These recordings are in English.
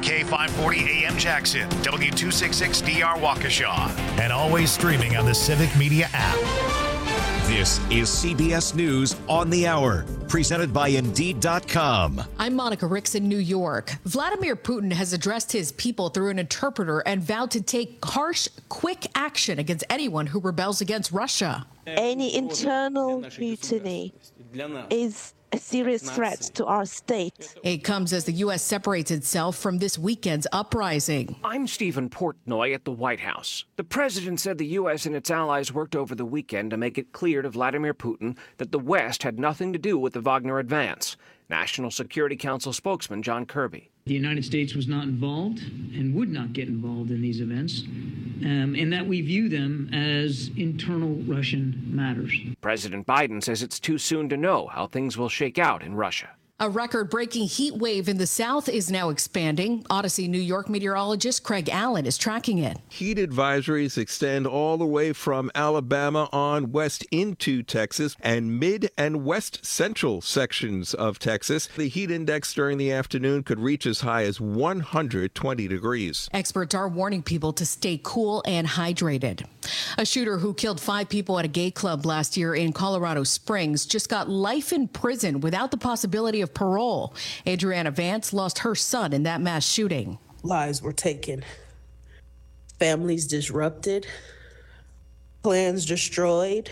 K540 AM Jackson, W266DR Waukesha, and always streaming on the Civic Media app. This is CBS News on the Hour, presented by Indeed.com. I'm Monica Ricks in New York. Vladimir Putin has addressed his people through an interpreter and vowed to take harsh, quick action against anyone who rebels against Russia. Any internal mutiny is a serious threat to our state. It comes as the U.S. separates itself from this weekend's uprising. I'm Stephen Portnoy at the White House. The president said the U.S. and its allies worked over the weekend to make it clear to Vladimir Putin that the West had nothing to do with the Wagner advance. National Security Council spokesman John Kirby. The United States was not involved and would not get involved in these events, and that we view them as internal Russian matters. President Biden says it's too soon to know how things will shake out in Russia. A record-breaking heat wave in the South is now expanding. Odyssey New York meteorologist Craig Allen is tracking it. Heat advisories extend all the way from Alabama on west into Texas and mid and west central sections of Texas. The heat index during the afternoon could reach as high as 120 degrees. Experts are warning people to stay cool and hydrated. A shooter who killed 5 people at a gay club last year in Colorado Springs just got life in prison without the possibility of parole. Adriana Vance lost her son in that mass shooting. Lives were taken, families disrupted, plans destroyed,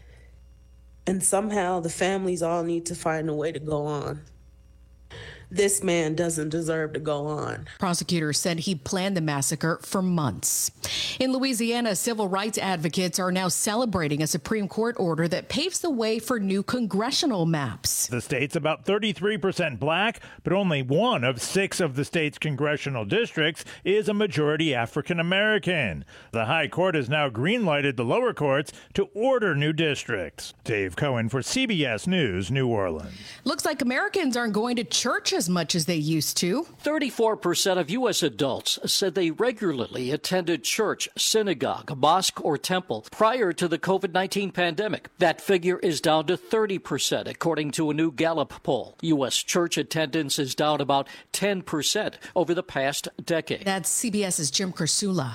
and somehow the families all need to find a way to go on. This man doesn't deserve to go on. Prosecutors said he planned the massacre for months. In Louisiana, civil rights advocates are now celebrating a Supreme Court order that paves the way for new congressional maps. The state's about 33% black, but only 1 of 6 of the state's congressional districts is a majority African American. The High Court has now green-lighted the lower courts to order new districts. Dave Cohen for CBS News, New Orleans. Looks like Americans aren't going to church as much as they used to. 34% of U.S. adults said they regularly attended church, synagogue, mosque, or temple prior to the COVID-19 pandemic. That figure is down to 30%, according to a new Gallup poll. U.S. church attendance is down about 10% over the past decade. That's CBS's Jim Kursula.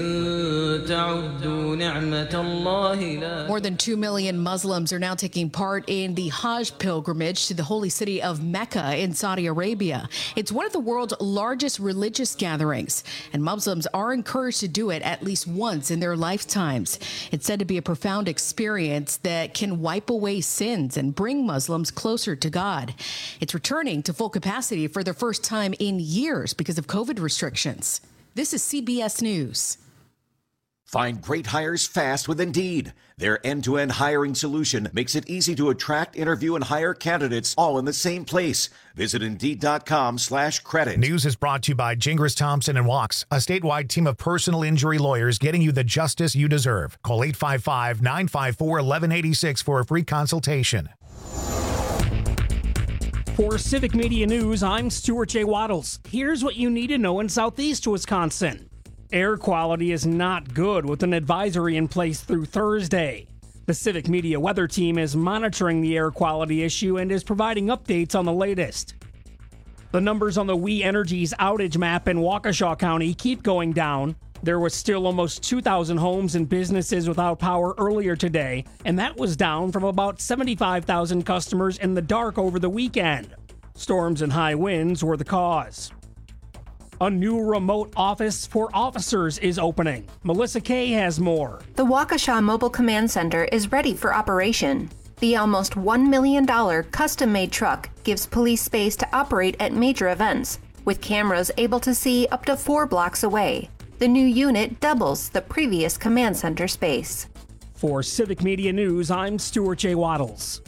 More than 2 million Muslims are now taking part in the Hajj pilgrimage to the holy city of Mecca in Saudi Arabia. It's one of the world's largest religious gatherings, and Muslims are encouraged to do it at least once in their lifetimes. It's said to be a profound experience that can wipe away sins and bring Muslims closer to God. It's returning to full capacity for the first time in years because of COVID restrictions. This is CBS News. Find great hires fast with Indeed. Their end-to-end hiring solution makes it easy to attract, interview, and hire candidates all in the same place. Visit Indeed.com/credit. News is brought to you by Gingras Thompson & Wachs, a statewide team of personal injury lawyers getting you the justice you deserve. Call 855-954-1186 for a free consultation. For Civic Media News, I'm Stuart J. Waddles. Here's what you need to know in Southeast Wisconsin. Air quality is not good with an advisory in place through Thursday. The Civic Media weather team is monitoring the air quality issue and is providing updates on the latest. The numbers on the We Energies outage map in Waukesha County keep going down. There was still almost 2,000 homes and businesses without power earlier today, and that was down from about 75,000 customers in the dark over the weekend. Storms and high winds were the cause. A new remote office for officers is opening. Melissa Kay has more. The Waukesha Mobile Command Center is ready for operation. The almost $1 million custom-made truck gives police space to operate at major events, with cameras able to see up to 4 blocks away. The new unit doubles the previous command center space. For Civic Media News, I'm Stuart J. Waddles.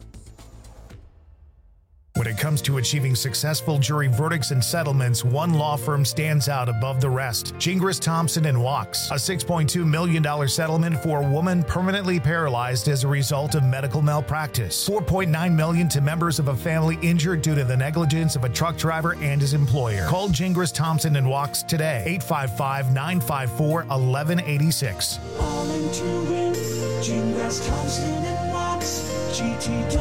When it comes to achieving successful jury verdicts and settlements, one law firm stands out above the rest. Gingras Thompson & Wachs, a $6.2 million settlement for a woman permanently paralyzed as a result of medical malpractice. $4.9 million to members of a family injured due to the negligence of a truck driver and his employer. Call Gingras Thompson & Wachs today, 855-954-1186. All into it, Gingras Thompson & Wachs,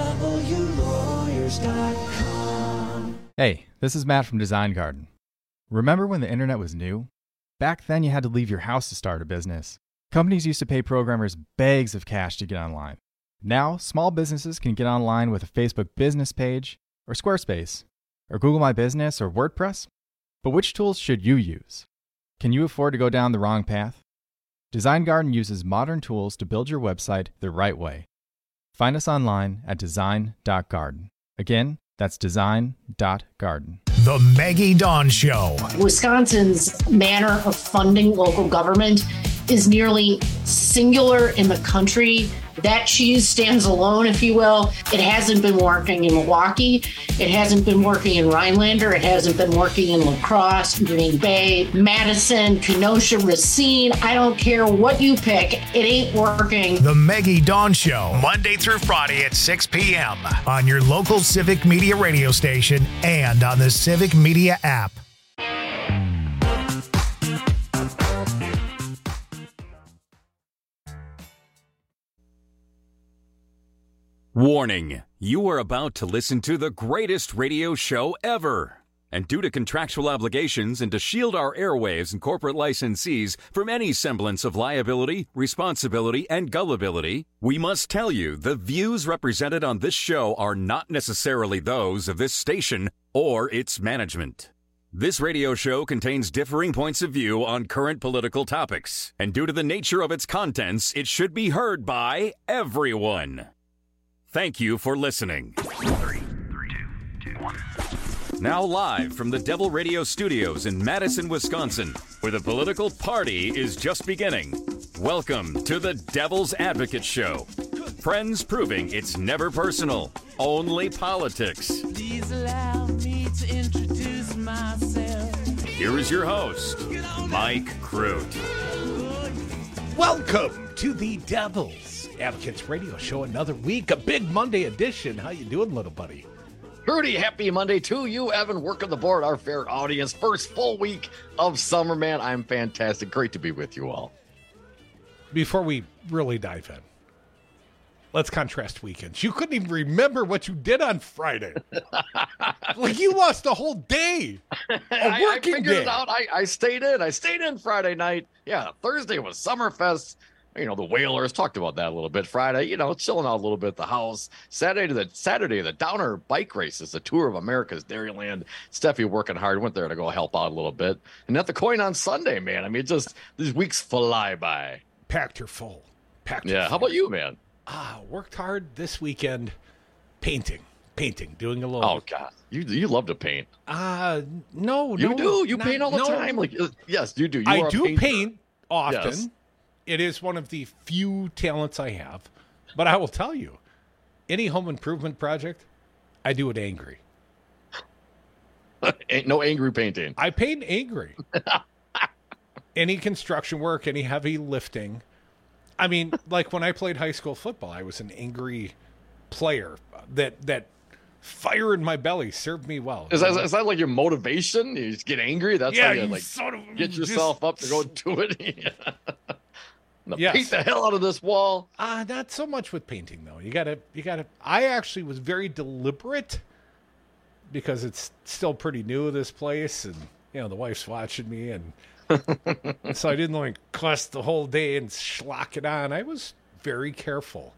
GTWlawyers.com. Hey, this is Matt from Design Garden. Remember when the internet was new? Back then, you had to leave your house to start a business. Companies used to pay programmers bags of cash to get online. Now, small businesses can get online with a Facebook business page, or Squarespace, or Google My Business, or WordPress. But which tools should you use? Can you afford to go down the wrong path? Design Garden uses modern tools to build your website the right way. Find us online at design.garden. Again, that's design.garden. The Maggie Dawn Show. Wisconsin's manner of funding local government is nearly singular in the country. That cheese stands alone, if you will. It hasn't been working in Milwaukee. It hasn't been working in Rhinelander. It hasn't been working in La Crosse, Green Bay, Madison, Kenosha, Racine. I don't care what you pick. It ain't working. The Maggie Dawn Show, Monday through Friday at 6 p.m. on your local Civic Media radio station and on the Civic Media app. Warning, you are about to listen to the greatest radio show ever. And due to contractual obligations and to shield our airwaves and corporate licensees from any semblance of liability, responsibility, and gullibility, we must tell you the views represented on this show are not necessarily those of this station or its management. This radio show contains differing points of view on current political topics, and due to the nature of its contents, it should be heard by everyone. Thank you for listening. 3, 2, 1. Now live from the Devil Radio Studios in Madison, Wisconsin, where the political party is just beginning. Welcome to the Devil's Advocate Show. Friends proving it's never personal, only politics. Please allow me to introduce myself. Here is your host, Mike Crute. Welcome to the Devil's Advocates Radio Show, another week, a big Monday edition. How you doing, little buddy? Pretty happy Monday to you, Evan. Working the board, our fair audience. First full week of summer, man. I'm fantastic. Great to be with you all. Before we really dive in, let's contrast weekends. You couldn't even remember what you did on Friday. Like you lost a whole day. I figured it out. I stayed in. I stayed in Friday night. Yeah, Thursday was Summerfest. You know, the Whalers, talked about that a little bit. Friday, you know, chilling out a little bit at the house. Saturday, the Downer bike races, the Tour of America's Dairyland. Steffi working hard, went there to go help out a little bit. And at the Coin on Sunday, man. I mean, just these weeks fly by. Packed her full. Yeah, how about you, man? Worked hard this weekend painting, doing a little. Oh, God. You love to paint. No. You do. You paint all the time. Like, yes, you do. I do paint often. Yes. It is one of the few talents I have. But I will tell you, any home improvement project, I do it angry. Ain't no angry painting. I paint angry. Any construction work, any heavy lifting. I mean, like when I played high school football, I was an angry player. That fire in my belly served me well. Is that like your motivation? You just get angry? That's how you like sort of get yourself up to go do it? Yes. Paint the hell out of this wall. Not so much with painting though. You gotta. I actually was very deliberate because it's still pretty new, this place, and you know the wife's watching me, and so I didn't like cuss the whole day and schlock it on. I was very careful.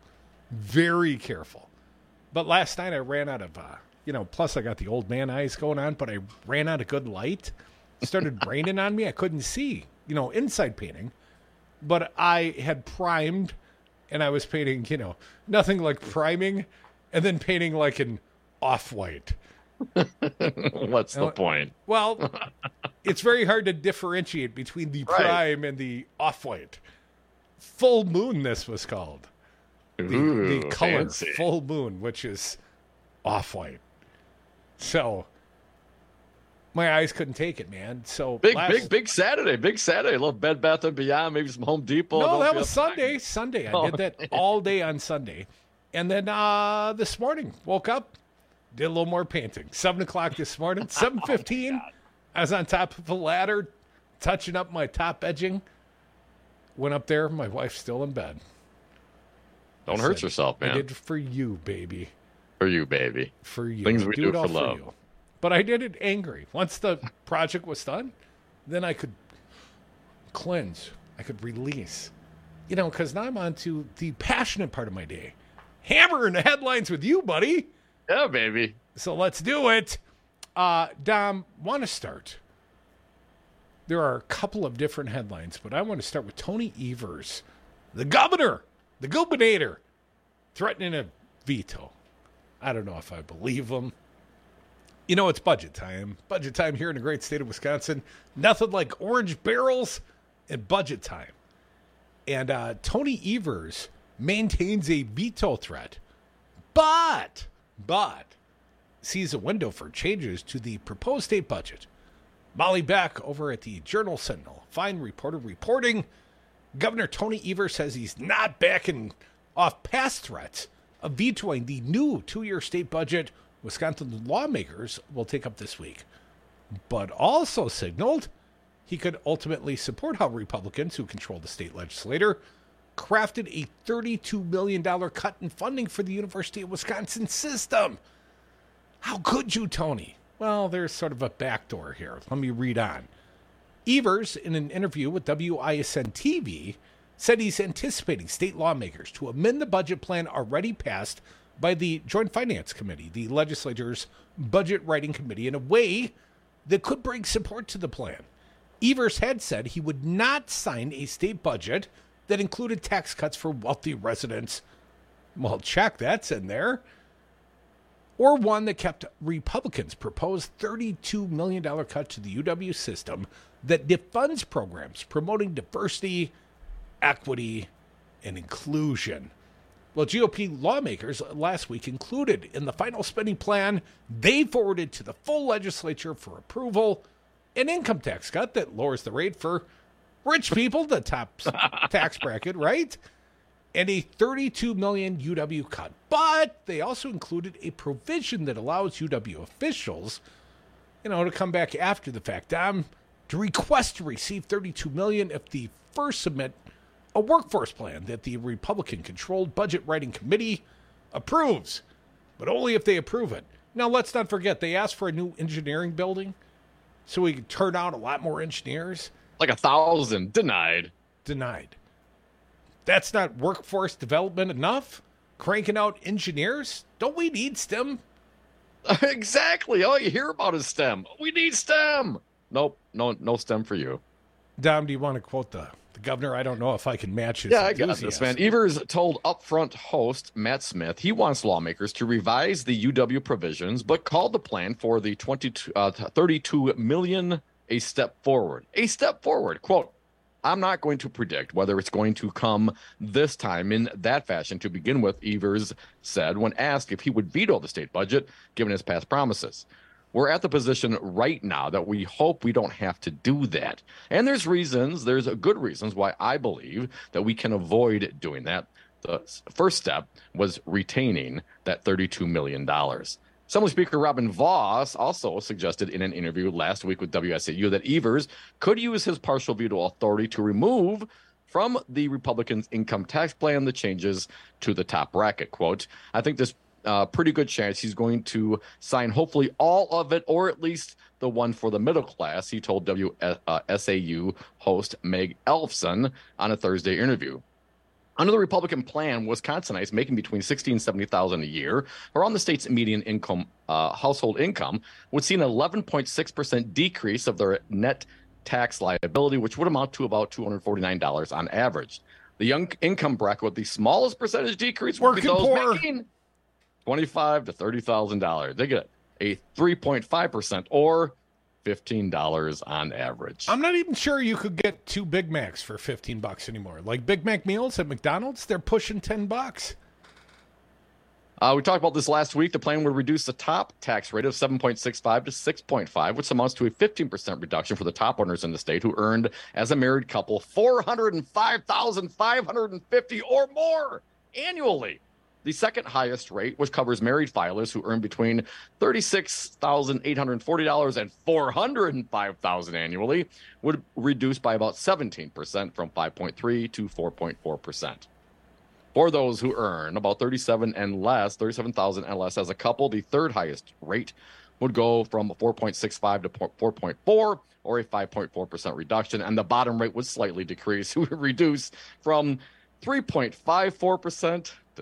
But last night I ran out of, plus I got the old man eyes going on, but I ran out of good light. It started raining on me. I couldn't see, inside painting. But I had primed, and I was painting, nothing like priming, and then painting like an off-white. What's the point? Well, it's very hard to differentiate between the prime and the off-white. Full Moon, this was called. The color fancy. Full Moon, which is off-white. So my eyes couldn't take it, man. So big Saturday. Big Saturday. A little Bed Bath & Beyond, maybe some Home Depot. No, that was Sunday. I did that all day on Sunday. And then this morning, woke up, did a little more painting. 7 o'clock this morning, 7:15. I was on top of a ladder, touching up my top edging. Went up there. My wife's still in bed. Don't hurt yourself, man. I did for you, baby. For you, baby. For you. Things we do it all for love. you. But I did it angry. Once the project was done, then I could cleanse. I could release. You know, because now I'm on to the passionate part of my day. Hammering the headlines with you, buddy. Yeah, baby. So let's do it. Dom, want to start? There are a couple of different headlines, but I want to start with Tony Evers, the governor, the gubernator, threatening a veto. I don't know if I believe him. You know, it's budget time. Budget time here in the great state of Wisconsin. Nothing like orange barrels and budget time. And Tony Evers maintains a veto threat, but sees a window for changes to the proposed state budget. Molly Beck over at the Journal-Sentinel, fine reporter reporting. Governor Tony Evers says he's not backing off past threats of vetoing the new 2-year state budget Wisconsin lawmakers will take up this week, but also signaled he could ultimately support how Republicans who control the state legislature crafted a $32 million cut in funding for the University of Wisconsin system. How could you, Tony? Well, there's sort of a backdoor here. Let me read on. Evers, in an interview with WISN TV, said he's anticipating state lawmakers to amend the budget plan already passed by the Joint Finance Committee, the legislature's budget writing committee, in a way that could bring support to the plan. Evers had said he would not sign a state budget that included tax cuts for wealthy residents. Well, check, that's in there. Or one that kept Republicans' proposed $32 million cut to the UW system that defunds programs promoting diversity, equity, and inclusion. Well, GOP lawmakers last week included in the final spending plan they forwarded to the full legislature for approval an income tax cut that lowers the rate for rich people, the top tax bracket, right? And a $32 million UW cut. But they also included a provision that allows UW officials, to come back after the fact, to request to receive $32 million if they first submit a workforce plan that the Republican-controlled budget writing committee approves, but only if they approve it. Now, let's not forget, they asked for a new engineering building so we could turn out a lot more engineers. Like 1,000. Denied. That's not workforce development enough? Cranking out engineers? Don't we need STEM? Exactly. All you hear about is STEM. We need STEM. Nope. No STEM for you. Dom, do you want to quote the governor? I don't know if I can match his I got this, man. Evers told Upfront host Matt Smith he wants lawmakers to revise the UW provisions, but called the plan for the $32 million a step forward. A step forward. Quote, I'm not going to predict whether it's going to come this time in that fashion to begin with, Evers said when asked if he would veto the state budget, given his past promises. We're at the position right now that we hope we don't have to do that. And there's good reasons why I believe that we can avoid doing that. The first step was retaining that $32 million. Assembly Speaker Robin Vos also suggested in an interview last week with WSAU that Evers could use his partial veto authority to remove from the Republicans' income tax plan the changes to the top bracket. Quote, I think there's a pretty good chance he's going to sign hopefully all of it, or at least the one for the middle class, he told WSAU host Meg Elfson on a Thursday interview. Under the Republican plan, Wisconsinites making between $60,000 and $70,000 a year, around the state's median income, household income, would see an 11.6% decrease of their net tax liability, which would amount to about $249 on average. The young income bracket with the smallest percentage decrease would be those making $25,000 to $30,000. They get a 3.5% or $15 on average. I'm not even sure you could get 2 Big Macs for $15 anymore. Like Big Mac meals at McDonald's, they're pushing $10. We talked about this last week. The plan would reduce the top tax rate of 7.65 to 6.5, which amounts to a 15% reduction for the top earners in the state who earned, as a married couple, $405,550 or more annually. The second highest rate, which covers married filers who earn between $36,840 and $405,000 annually, would reduce by about 17% from 5.3 to 4.4%. For those who earn about $37,000 and less as a couple, the third highest rate would go from 4.65 to 4.4, or a 5.4% reduction, and the bottom rate would slightly decrease. It would reduce from 3.54% to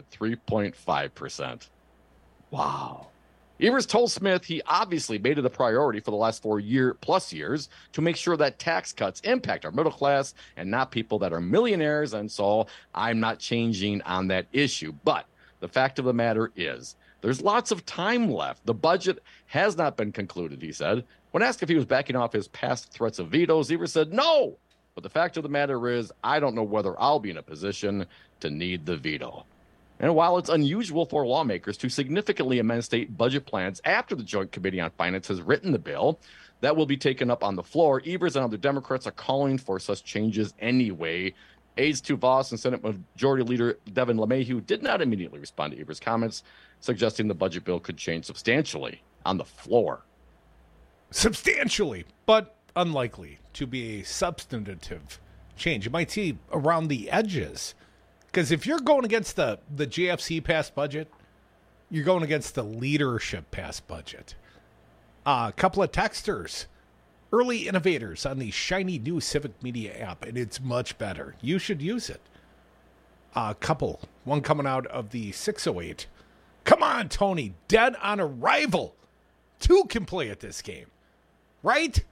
3.5%. Wow. Evers told Smith he obviously made it a priority for the last 4+ years to make sure that tax cuts impact our middle class and not people that are millionaires, and so I'm not changing on that issue. But the fact of the matter is, there's lots of time left. The budget has not been concluded, he said. When asked if he was backing off his past threats of vetoes, Evers said no. But the fact of the matter is, I don't know whether I'll be in a position to need the veto. And while it's unusual for lawmakers to significantly amend state budget plans after the Joint Committee on Finance has written the bill, that will be taken up on the floor. Evers and other Democrats are calling for such changes anyway. Aides to Voss and Senate Majority Leader Devin LeMahieu did not immediately respond to Evers' comments, suggesting the budget bill could change substantially on the floor. Substantially, but unlikely to be a substantive change. You might see around the edges. Because if you're going against the JFC passed budget, you're going against the leadership passed budget. A couple of texters, early innovators on the shiny new Civic Media app, and it's much better. You should use it. A couple, one coming out of the 608. Come on, Tony, dead on arrival. 2 can play at this game, right?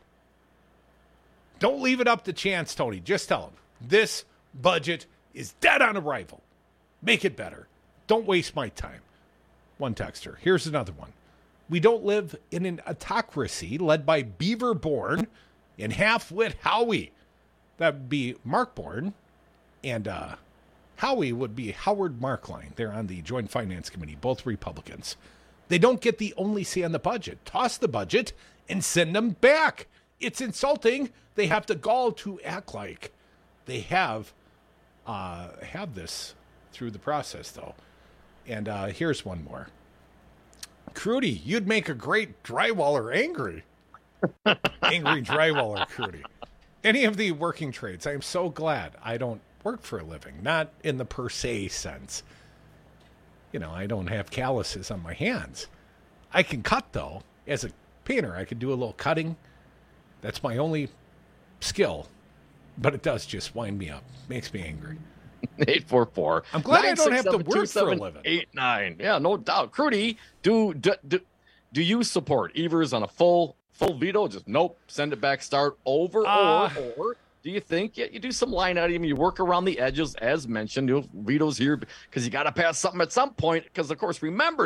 Don't leave it up to chance, Tony. Just tell him this budget is dead on arrival. Make it better. Don't waste my time. One texter. Here's another one. We don't live in an autocracy led by Beaver Bourne and half-wit Howie. That would be Mark Bourne, and Howie would be Howard Markline. They're on the Joint Finance Committee, both Republicans. They don't get the only say on the budget. Toss the budget and send them back. It's insulting. They have the gall to act like they have this through the process, though. And here's one more. Crudy, you'd make a great drywaller angry. Angry drywaller, Crudy. Any of the working trades, I am so glad I don't work for a living. Not in the per se sense. You know, I don't have calluses on my hands. I can cut, though. As a painter, I can do a little cutting. That's my only skill. But it does just wind me up. Makes me angry. 844. I'm glad I don't have to work for a living. 89. Yeah, no doubt. Crudy, do you support Evers on a full veto? Just nope, send it back, start over, or do you think you do some line item, you work around the edges, as mentioned, vetoes here because you got to pass something at some point? Because of course, remember,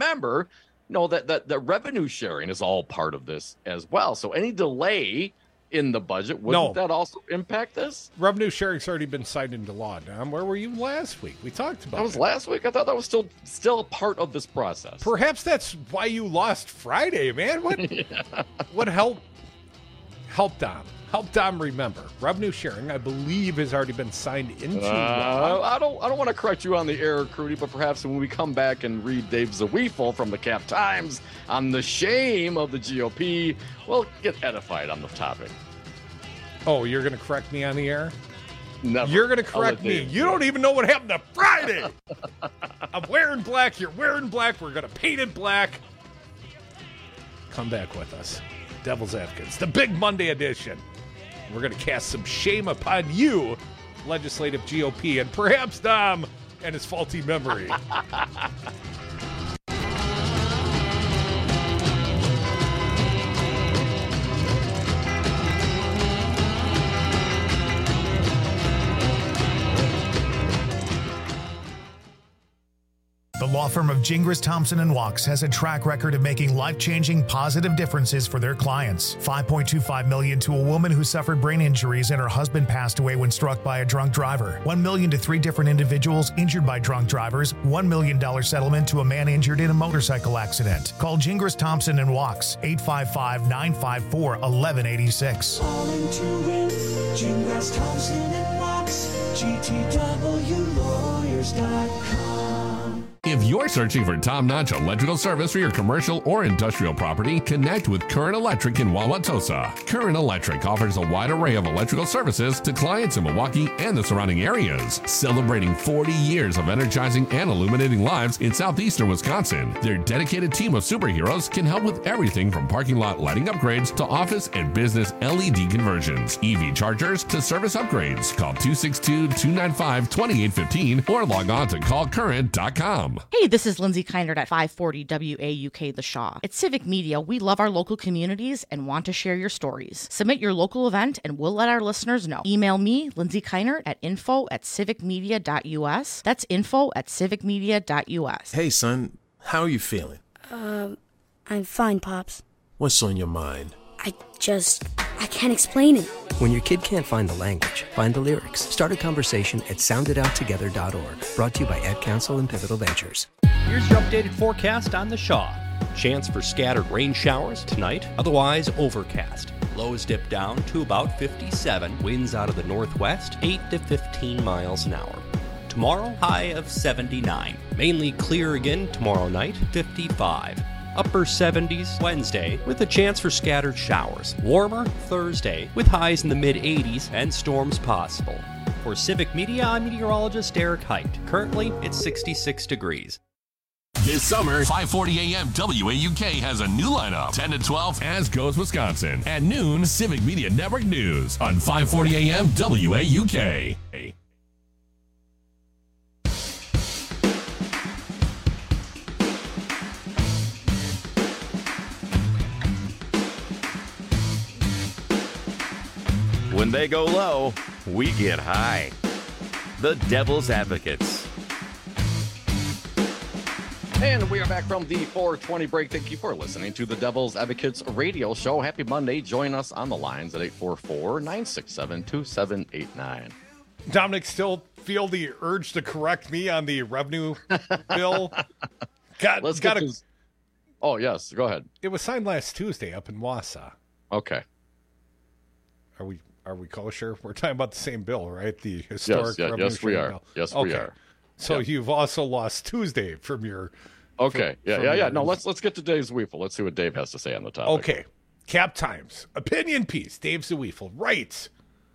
that revenue sharing is all part of this as well. So any delay in the budget, wouldn't that also impact this? Revenue sharing's already been signed into law. Dom, where were you last week? We talked about that. Was last week? I thought that was still a part of this process. Perhaps that's why you lost Friday, man. What helped Dom? Help Dom remember. Revenue sharing, I believe, has already been signed into law. I don't want to correct you on the error, Crudy, but perhaps when we come back and read Dave Zawiefel from the Cap Times on the shame of the GOP, we'll get edified on the topic. Oh, you're going to correct me on the air? Never. You're going to correct me. You don't even know what happened to Friday. I'm wearing black. You're wearing black. We're going to paint it black. Come back with us. Devil's Advocates, the big Monday edition. We're going to cast some shame upon you, legislative GOP, and perhaps Dom and his faulty memory. The law firm of Gingras, Thompson & Walks has a track record of making life-changing positive differences for their clients. $5.25 million to a woman who suffered brain injuries and her husband passed away when struck by a drunk driver. $1 million to 3 different individuals injured by drunk drivers. $1 million settlement to a man injured in a motorcycle accident. Call Gingras, Thompson & Walks, 855-954-1186. Calling to win, Gingras, Thompson & Walks, GTWlawyers.com. If you're searching for top-notch electrical service for your commercial or industrial property, connect with Current Electric in Wauwatosa. Current Electric offers a wide array of electrical services to clients in Milwaukee and the surrounding areas. Celebrating 40 years of energizing and illuminating lives in southeastern Wisconsin, their dedicated team of superheroes can help with everything from parking lot lighting upgrades to office and business LED conversions, EV chargers to service upgrades. Call 262-295-2815 or log on to callcurrent.com. Hey, this is Lindsay Keinert at 540 WAUK The Shaw. At Civic Media, we love our local communities and want to share your stories. Submit your local event and we'll let our listeners know. Email me, Lindsay Keinert, at info@civicmedia.us. That's info@civicmedia.us. Hey, son, how are you feeling? I'm fine, Pops. What's on your mind? I can't explain it. When your kid can't find the language, find the lyrics. Start a conversation at sounditouttogether.org. Brought to you by Ad Council and Pivotal Ventures. Here's your updated forecast on the Shaw. Chance for scattered rain showers tonight, otherwise overcast. Lows dip down to about 57. Winds out of the northwest, 8 to 15 miles an hour. Tomorrow, high of 79. Mainly clear again tomorrow night, 55. Upper 70s Wednesday with a chance for scattered showers. Warmer Thursday with highs in the mid-80s and storms possible. For Civic Media, I'm meteorologist Eric Height. Currently, it's 66 degrees. This summer, 540 AM WAUK has a new lineup. 10 to 12, As Goes Wisconsin. At noon, Civic Media Network News on 540 AM WAUK. When they go low, we get high. The Devil's Advocates. And we are back from the 420 break. Thank you for listening to the Devil's Advocates radio show. Happy Monday. Join us on the lines at 844-967-2789. Dominic, still feel the urge to correct me on the revenue bill? Oh, yes. Go ahead. It was signed last Tuesday up in Wausau. Okay. Are we kosher? We're talking about the same bill, right? The historic revenue yes, we are. bill. Yes, okay. we are. So you've also lost Tuesday from your... Okay. Yeah. No, let's get to Dave Zweifel. Let's see what Dave has to say on the topic. Okay. Cap Times. Opinion piece. Dave Zweifel writes,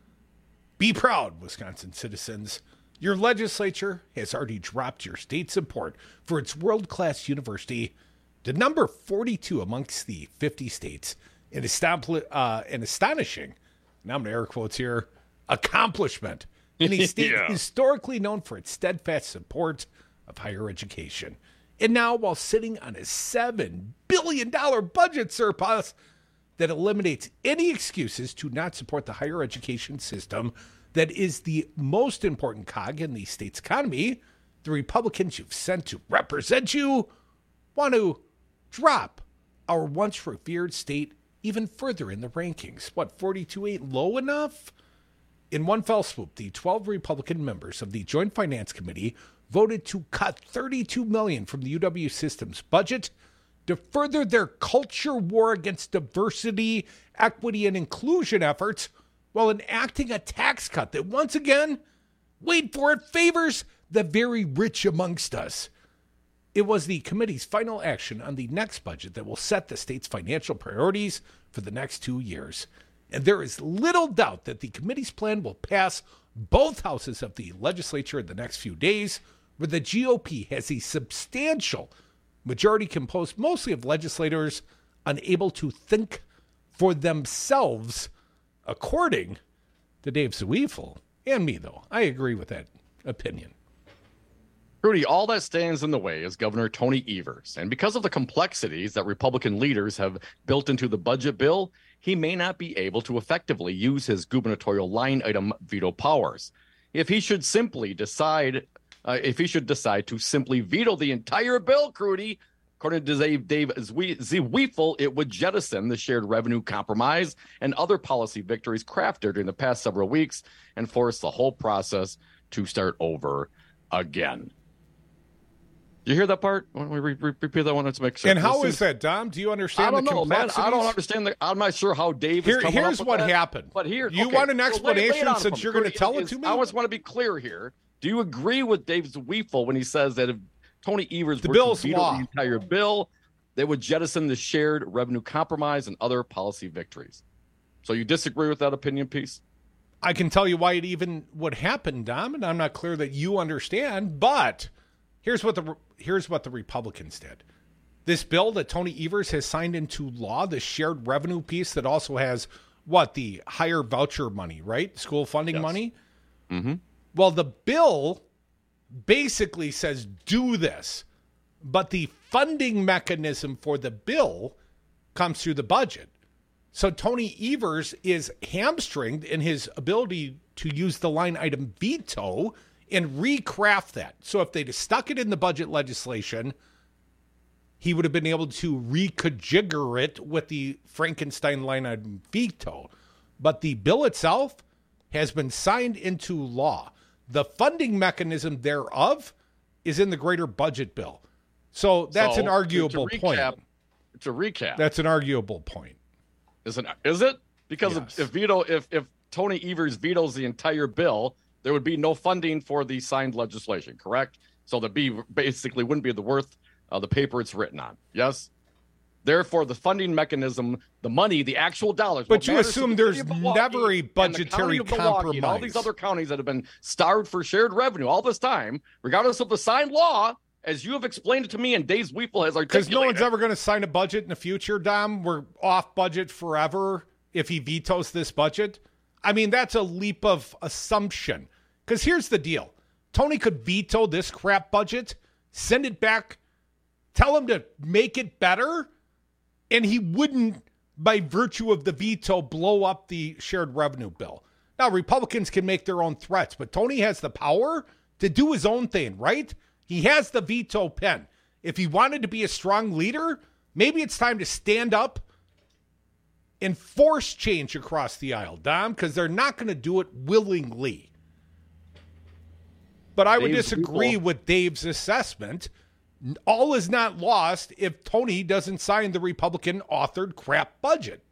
"Be proud, Wisconsin citizens. Your legislature has already dropped your state support for its world-class university to number 42 amongst the 50 states. An astonishing, and I'm in air quotes here, accomplishment in a state historically known for its steadfast support of higher education. And now, while sitting on a $7 billion budget surplus that eliminates any excuses to not support the higher education system that is the most important cog in the state's economy, the Republicans you've sent to represent you want to drop our once revered state even further in the rankings. 42 ain't low enough?" In one fell swoop, the 12 Republican members of the Joint Finance Committee voted to cut $32 million from the UW system's budget to further their culture war against diversity, equity, and inclusion efforts while enacting a tax cut that once again, wait for it, favors the very rich amongst us. It was the committee's final action on the next budget that will set the state's financial priorities for the next 2 years. And there is little doubt that the committee's plan will pass both houses of the legislature in the next few days, where the GOP has a substantial majority composed mostly of legislators unable to think for themselves, according to Dave Zweifel and me, though. I agree with that opinion. Rudy, all that stands in the way is Governor Tony Evers. And because of the complexities that Republican leaders have built into the budget bill, he may not be able to effectively use his gubernatorial line item veto powers. If he should decide to simply veto the entire bill, Rudy, according to Dave Zweifel, it would jettison the shared revenue compromise and other policy victories crafted during the past several weeks and force the whole process to start over again. Do you hear that part? Why don't we repeat that one? Let's make sure. And how is that, Dom? Do you understand the complexities? Man. I don't understand. I'm not sure how Dave is coming Here's up with what that. happened. But here, you want an explanation since you're going to tell it to me? I just want to be clear here. Do you agree with Dave Zweifel when he says that if Tony Evers The were bill's to veto law. the entire bill, they would jettison the shared revenue compromise and other policy victories. So you disagree with that opinion piece? I can tell you why it even would happen, Dom, and I'm not clear that you understand, but here's what the Republicans did. This bill that Tony Evers has signed into law, the shared revenue piece that also has the higher voucher money, right? School funding money. Mm-hmm. Well, the bill basically says do this, but the funding mechanism for the bill comes through the budget. So Tony Evers is hamstringed in his ability to use the line item veto and recraft that. So if they'd have stuck it in the budget legislation, he would have been able to reconfigure it with the Frankenstein line item veto. But the bill itself has been signed into law. The funding mechanism thereof is in the greater budget bill. So that's an arguable point. It's a recap. That's an arguable point. Is it? Because if Tony Evers vetoes the entire bill, there would be no funding for the signed legislation, correct? So the B basically wouldn't be the worth of the paper it's written on. Yes? Therefore, the funding mechanism, the money, the actual dollars. But you assume there's never a budgetary compromise. And all these other counties that have been starved for shared revenue all this time, regardless of the signed law, as you have explained it to me and Dave Zweifel has articulated. Because no one's ever going to sign a budget in the future, Dom. We're off budget forever if he vetoes this budget. I mean, that's a leap of assumption. Because here's the deal. Tony could veto this crap budget, send it back, tell him to make it better, and he wouldn't, by virtue of the veto, blow up the shared revenue bill. Now, Republicans can make their own threats, but Tony has the power to do his own thing, right? He has the veto pen. If he wanted to be a strong leader, maybe it's time to stand up and force change across the aisle, Dom, because they're not going to do it willingly. But I would disagree with Dave's assessment. All is not lost if Tony doesn't sign the Republican-authored crap budget.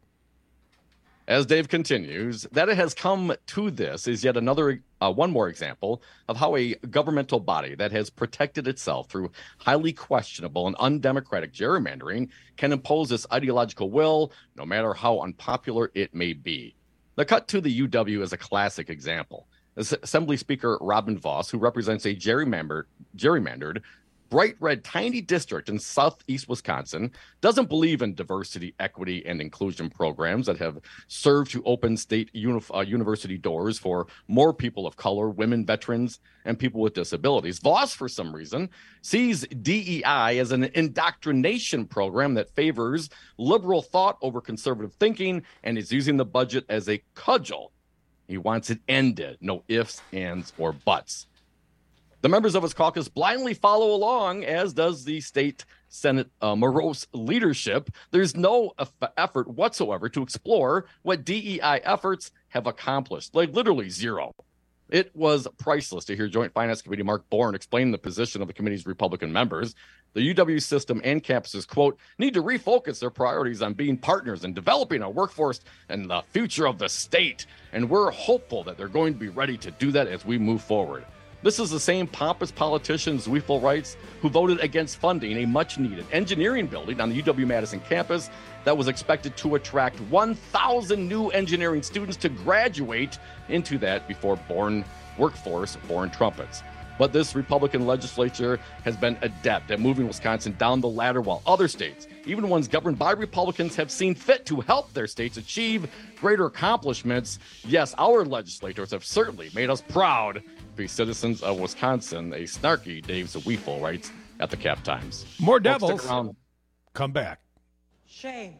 As Dave continues, that it has come to this is yet another, one more example of how a governmental body that has protected itself through highly questionable and undemocratic gerrymandering can impose its ideological will, no matter how unpopular it may be. The cut to the UW is a classic example. Assembly Speaker Robin Vos, who represents a gerrymandered, bright red tiny district in southeast Wisconsin, doesn't believe in diversity, equity, and inclusion programs that have served to open state university doors for more people of color, women, veterans, and people with disabilities. Vos, for some reason, sees DEI as an indoctrination program that favors liberal thought over conservative thinking and is using the budget as a cudgel. He wants it ended. No ifs, ands, or buts. The members of his caucus blindly follow along, as does the state Senate morose leadership. There's no effort whatsoever to explore what DEI efforts have accomplished, like literally zero. It was priceless to hear Joint Finance Committee Mark Bourne explain the position of the committee's Republican members. The UW system and campuses, quote, need to refocus their priorities on being partners and developing our workforce and the future of the state. And we're hopeful that they're going to be ready to do that as we move forward. This is the same pompous politician, Zweifel writes, who voted against funding a much-needed engineering building on the UW-Madison campus that was expected to attract 1,000 new engineering students to graduate into that before workforce born trumpets. But this Republican legislature has been adept at moving Wisconsin down the ladder, while other states, even ones governed by Republicans, have seen fit to help their states achieve greater accomplishments. Yes, our legislators have certainly made us proud to be citizens of Wisconsin, a snarky Dave Zweifel writes at the Cap Times. More devils. Come back. Shame.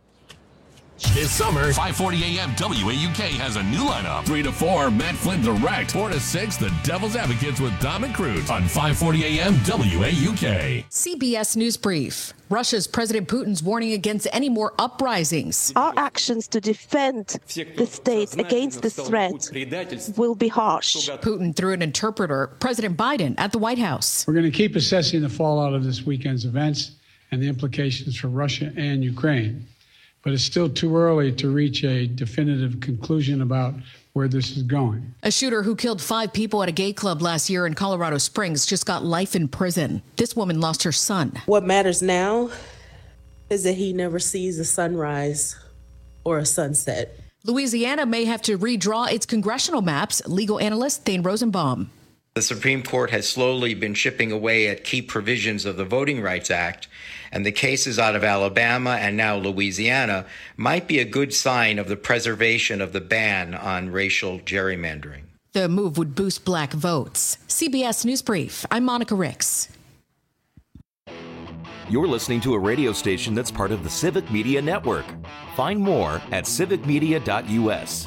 This summer, 540 AM WAUK has a new lineup. 3 to 4, Matt Flynn Direct. 4 to 6, The Devil's Advocates with Dom and Cruz on 540 AM WAUK. CBS News Brief. Russia's President Putin's warning against any more uprisings. Our actions to defend the state against this threat will be harsh. Putin through an interpreter. President Biden at the White House. We're going to keep assessing the fallout of this weekend's events and the implications for Russia and Ukraine. but it's still too early to reach a definitive conclusion about where this is going. A shooter who killed 5 people at a gay club last year in Colorado Springs just got life in prison. This woman lost her son. What matters now is that he never sees a sunrise or a sunset. Louisiana may have to redraw its congressional maps. Legal analyst Thane Rosenbaum. The Supreme Court has slowly been chipping away at key provisions of the Voting Rights Act, and the cases out of Alabama and now Louisiana might be a good sign of the preservation of the ban on racial gerrymandering. The move would boost black votes. CBS News Brief. I'm Monica Ricks. You're listening to a radio station that's part of the Civic Media Network. Find more at civicmedia.us.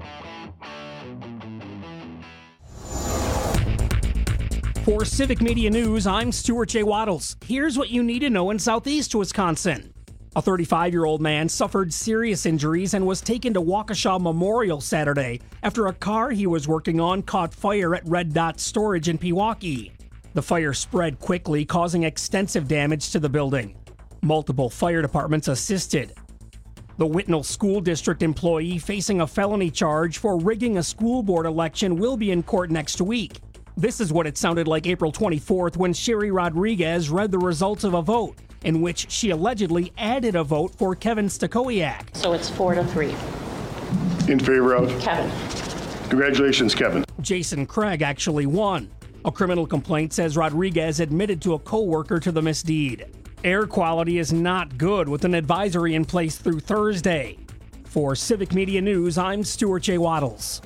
For Civic Media News, I'm Stuart J. Waddles. Here's what you need to know in southeast Wisconsin. A 35-year-old man suffered serious injuries and was taken to Waukesha Memorial Saturday after a car he was working on caught fire at Red Dot Storage in Pewaukee. The fire spread quickly, causing extensive damage to the building. Multiple fire departments assisted. The Whitnall School District employee facing a felony charge for rigging a school board election will be in court next week. This is what it sounded like April 24th when Sherry Rodriguez read the results of a vote in which she allegedly added a vote for Kevin Stakowiak. So it's 4-3. In favor of? Kevin. Congratulations, Kevin. Jason Craig actually won. A criminal complaint says Rodriguez admitted to a co-worker to the misdeed. Air quality is not good with an advisory in place through Thursday. For Civic Media News, I'm Stuart J. Waddles.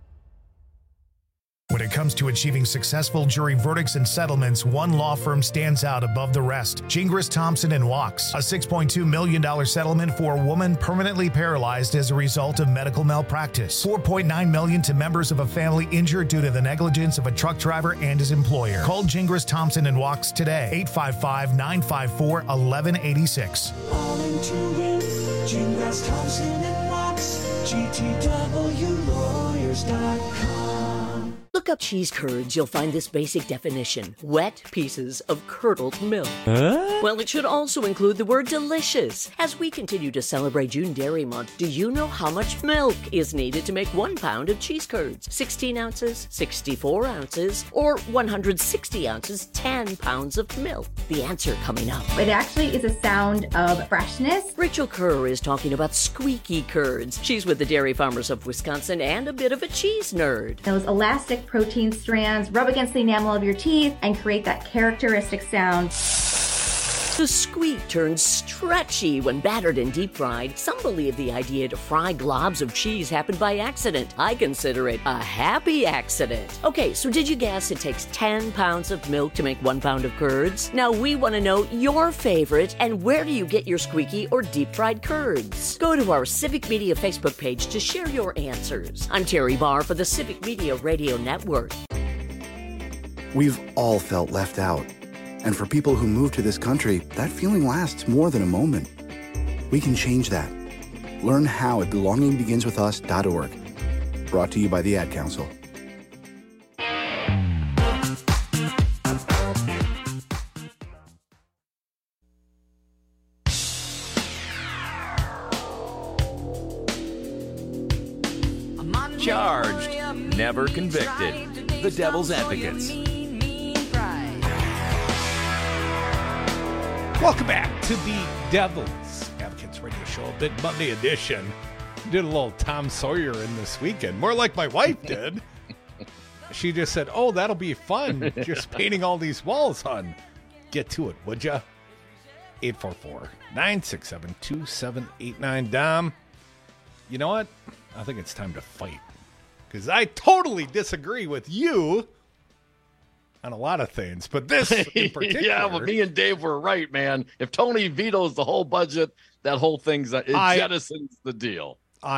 When it comes to achieving successful jury verdicts and settlements, one law firm stands out above the rest. Gingras, Thompson & Wachs. A $6.2 million settlement for a woman permanently paralyzed as a result of medical malpractice. $4.9 million to members of a family injured due to the negligence of a truck driver and his employer. Call Gingras, Thompson & Wachs today. 855-954-1186. All into it. Gingras, Thompson & Wachs. GTWlawyers.com. Look up cheese curds, you'll find this basic definition. Wet pieces of curdled milk. Well, it should also include the word delicious. As we continue to celebrate June Dairy Month, do you know how much milk is needed to make 1 pound of cheese curds? 16 ounces, 64 ounces, or 160 ounces, 10 pounds of milk? The answer coming up. It actually is a sound of freshness. Rachel Kerr is talking about squeaky curds. She's with the Dairy Farmers of Wisconsin and a bit of a cheese nerd. Those elastic protein strands rub against the enamel of your teeth and create that characteristic sound. The squeak turns stretchy when battered and deep fried. Some believe the idea to fry globs of cheese happened by accident. I consider it a happy accident. Okay, so did you guess it takes 10 pounds of milk to make 1 pound of curds? Now we want to know your favorite and where do you get your squeaky or deep fried curds? Go to our Civic Media Facebook page to share your answers. I'm Terry Barr for the Civic Media Radio Network. We've all felt left out. And for people who move to this country, that feeling lasts more than a moment. We can change that. Learn how at belongingbeginswithus.org. Brought to you by the Ad Council. Charged, never convicted. The Devil's Advocates. Welcome back to the Devil's Advocates Radio Show, Big Monday edition. Did a little Tom Sawyer in this weekend, more like my wife did. She just said, "Oh, that'll be fun, just painting all these walls on." Get to it, would ya? 844-967-2789. Dom, you know what? I think it's time to fight. Because I totally disagree with you on a lot of things, but this in particular. Yeah, but me and Dave were right, man. If Tony vetoes the whole budget, that whole thing's it jettisons the deal.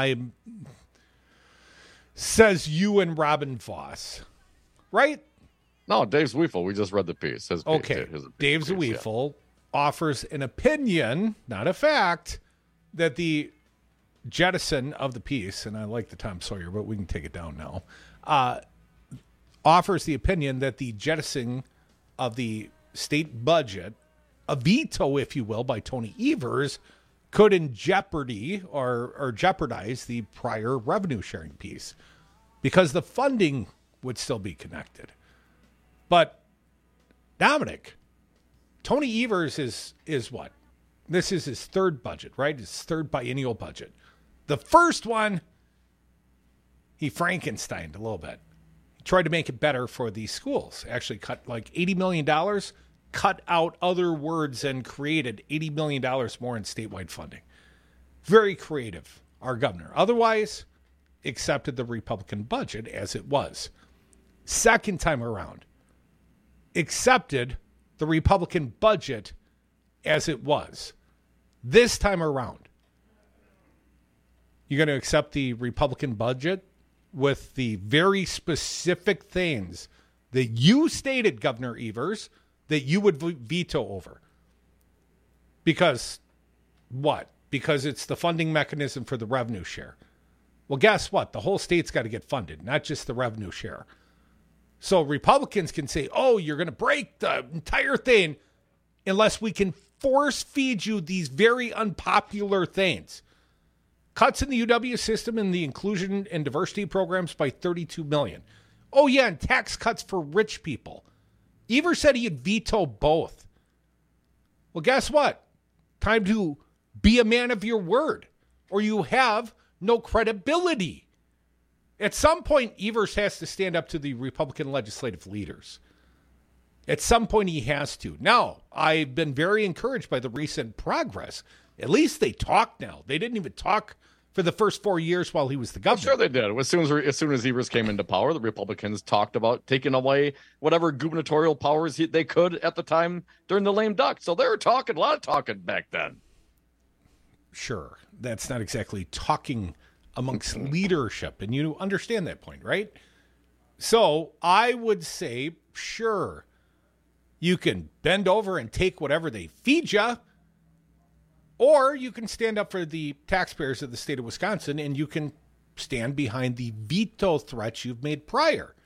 Says you and Robin Voss, right? No, Dave Zweifel. We just read the piece. Okay, Dave Zweifel offers an opinion, not a fact, that the jettison of the piece, and I like the Tom Sawyer, but we can take it down now, offers the opinion that the jettisoning of the state budget, a veto, if you will, by Tony Evers, could in jeopardy or jeopardize the prior revenue sharing piece because the funding would still be connected. But Dominic, Tony Evers is what? This is his third budget, right? His third biennial budget. The first one, he Frankensteined a little bit. He tried to make it better for these schools. Actually cut like $80 million, cut out other words and created $80 million more in statewide funding. Very creative, our governor. Otherwise, accepted the Republican budget as it was. Second time around, accepted the Republican budget as it was. This time around, you're going to accept the Republican budget with the very specific things that you stated, Governor Evers, that you would veto over. Because what? Because it's the funding mechanism for the revenue share. Well, guess what? The whole state's got to get funded, not just the revenue share. So Republicans can say, oh, you're going to break the entire thing unless we can force feed you these very unpopular things. Cuts in the UW system and the inclusion and diversity programs by $32 million. Oh, yeah, and tax cuts for rich people. Evers said he'd veto both. Well, guess what? Time to be a man of your word, or you have no credibility. At some point, Evers has to stand up to the Republican legislative leaders. At some point, he has to. Now, I've been very encouraged by the recent progress. At least they talk now. They didn't even talk for the first 4 years while he was the governor. Sure they did. As soon as Evers came into power, the Republicans talked about taking away whatever gubernatorial powers they could at the time during the lame duck. So they were talking, a lot of talking back then. Sure. That's not exactly talking amongst leadership, and you understand that point, right? So I would say, sure, you can bend over and take whatever they feed you, or you can stand up for the taxpayers of the state of Wisconsin, and you can stand behind the veto threats you've made prior.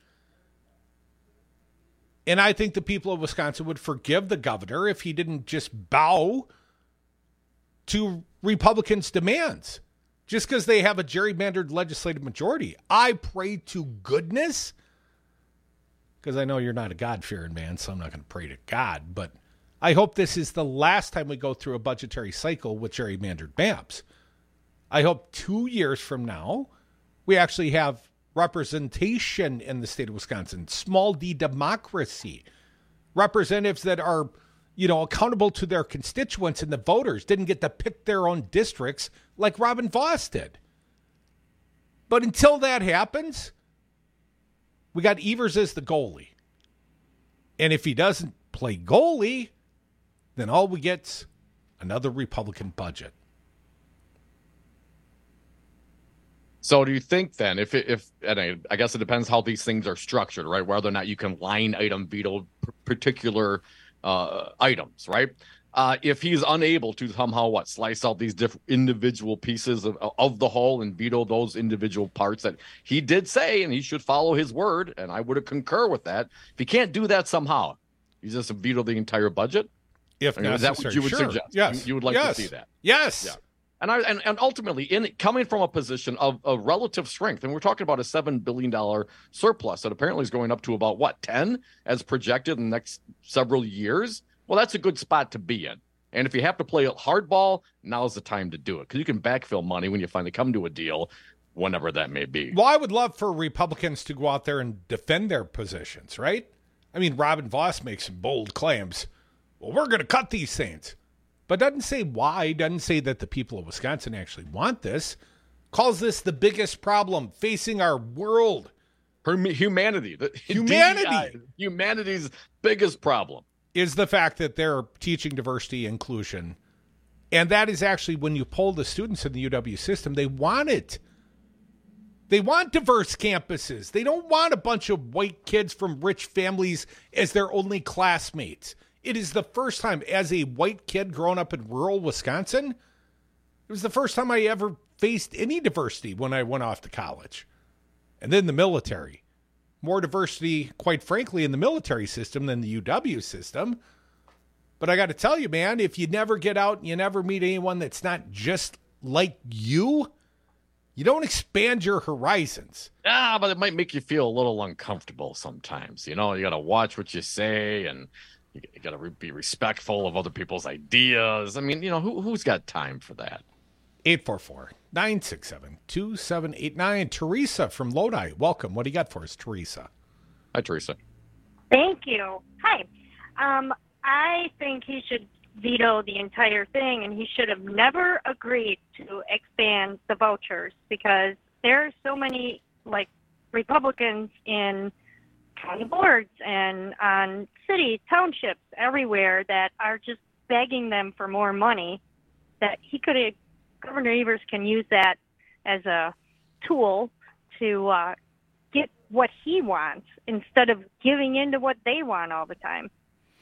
And I think the people of Wisconsin would forgive the governor if he didn't just bow to Republicans' demands. Just because they have a gerrymandered legislative majority. I pray to goodness, because I know you're not a God-fearing man, so I'm not going to pray to God, but I hope this is the last time we go through a budgetary cycle with gerrymandered maps. I hope 2 years from now, we actually have representation in the state of Wisconsin, small d democracy, representatives that are, accountable to their constituents, and the voters didn't get to pick their own districts like Robin Vos did. But until that happens, we got Evers as the goalie. And if he doesn't play goalie, then all we get's another Republican budget. So do you think then, if and I guess it depends how these things are structured, right? Whether or not you can line item veto particular items, right? If he's unable to somehow slice out these different individual pieces of the whole and veto those individual parts that he did say, and he should follow his word, and I would concur with that. If he can't do that somehow, he's just veto the entire budget. If necessary, is that what you would suggest? Yes, you would like to see that. Yes. Yeah. And ultimately, in coming from a position of relative strength, and we're talking about a $7 billion surplus that apparently is going up to about 10 as projected in the next several years. Well, that's a good spot to be in. And if you have to play hardball, now's the time to do it, because you can backfill money when you finally come to a deal, whenever that may be. Well, I would love for Republicans to go out there and defend their positions, right? I mean, Robin Vos makes some bold claims. Well, we're going to cut these things. But doesn't say why, doesn't say that the people of Wisconsin actually want this. Calls this the biggest problem facing our world. Humanity. Humanity's biggest problem is the fact that they're teaching diversity, inclusion. And that is actually, when you poll the students in the UW system, they want it. They want diverse campuses. They don't want a bunch of white kids from rich families as their only classmates. It is the first time, as a white kid growing up in rural Wisconsin, it was the first time I ever faced any diversity when I went off to college. And then the military. More diversity, quite frankly, in the military system than the UW system. But I got to tell you, man, if you never get out and you never meet anyone that's not just like you don't expand your horizons. But it might make you feel a little uncomfortable sometimes. You got to watch what you say, and you got to be respectful of other people's ideas. I mean, who's got time for that? 844-967-2789. Teresa from Lodi, welcome. What do you got for us, Teresa? Hi, Teresa. Thank you. Hi. I think he should veto the entire thing, and he should have never agreed to expand the vouchers, because there are so many Republicans in county boards and on city townships everywhere that are just begging them for more money, that Governor Evers can use that as a tool to get what he wants instead of giving in to what they want all the time.